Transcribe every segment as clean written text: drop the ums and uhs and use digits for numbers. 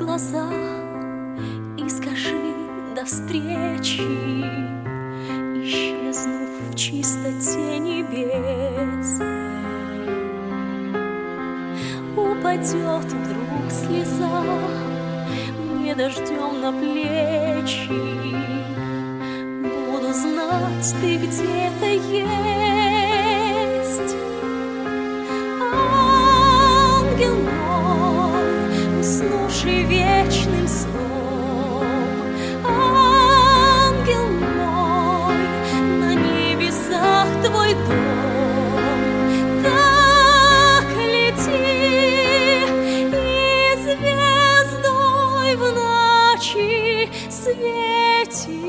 глаза и скажи до встречи, исчезнув в чистоте небес. Упадет вдруг слеза мне дождем на плечи, буду знать, ты где-то есть. Ангел мой, уснувший вечным сном, ангел мой, на небесах твой дом. Так лети и звездой в ночи свети.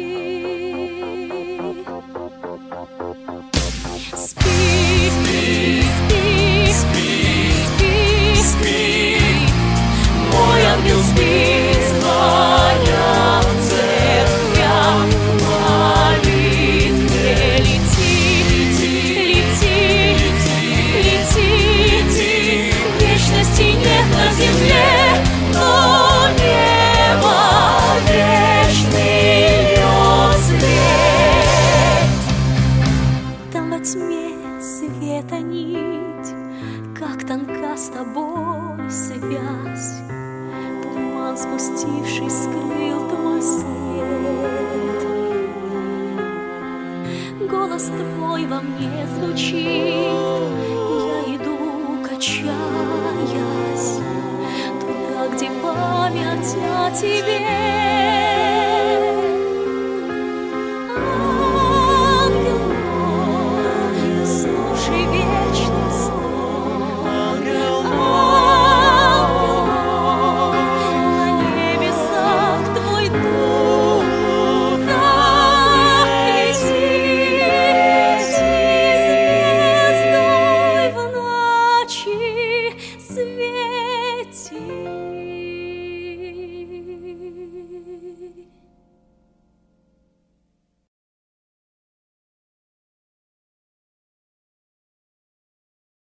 Спи, спи, спи, спи, спи, мой ангел, спи, звоня в церквях молитве. Лети, лети, лети, лети, вечности нет на земле, но небо вечный льет свет. Там во тьме света нить, как тонка с тобой связь. Туман, спустивший, скрыл твой свет. Голос твой во мне звучит, я иду, качаясь, туда, где память о тебе.